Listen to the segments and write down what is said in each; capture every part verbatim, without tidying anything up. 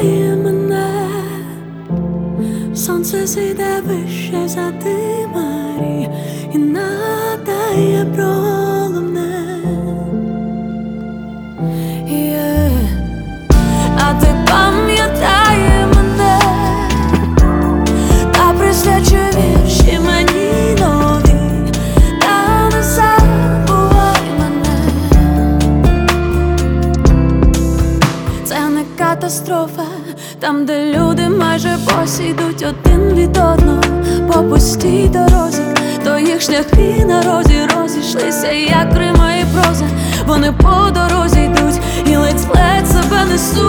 пам'ятає мене, сонце зійде вище за димарі і нагадає про головне. Yeah. А ти пам'ятає мене та присвячує вірші мені нові, та не забувай мене. Це не катастрофа, там, де люди майже босі йдуть один від одного по пустій дорозі, то їх шляхи на розі розійшлися, як рима і проза. Вони по дорозі йдуть і ледь-ледь себе несуть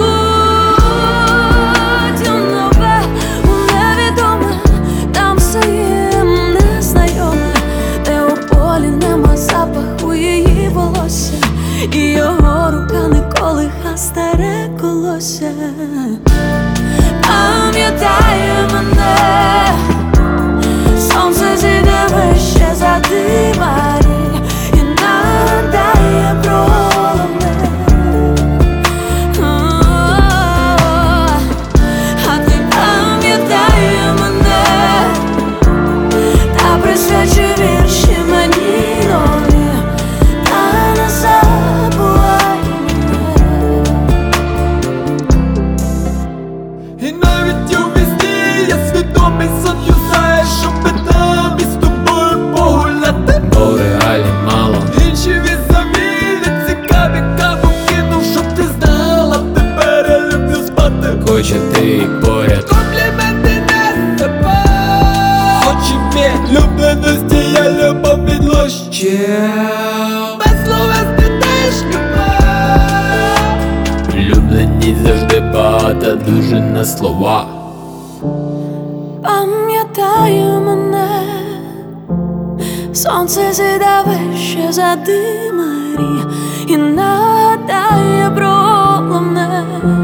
у нове, у невідоме. Там все їм незнайоме, де у полі нема запаху її волосся, і його рука не колиха старе колося. Пам'ятає мене, сонце зійде вище за димарі і нагадає про головне. А ти пам'ятає мене та присвячує вірші мені нові, та не забувай мене. І навіть у вісні я свідомий сон юзаю, щоб там із тобою погуляти. Бо реалі мало, Інші візаві не цікаві, каву кинув, щоб ти знала, тепер я люблю спати. хоче ти поряд. Компліменти не себе, очі від любленості, я любов відлощив. Без словести теж любов. Влюбленість завжди багата дуже на слова. Пам'ятає мене, сонце зійде вище за димарі і нагадає про головне.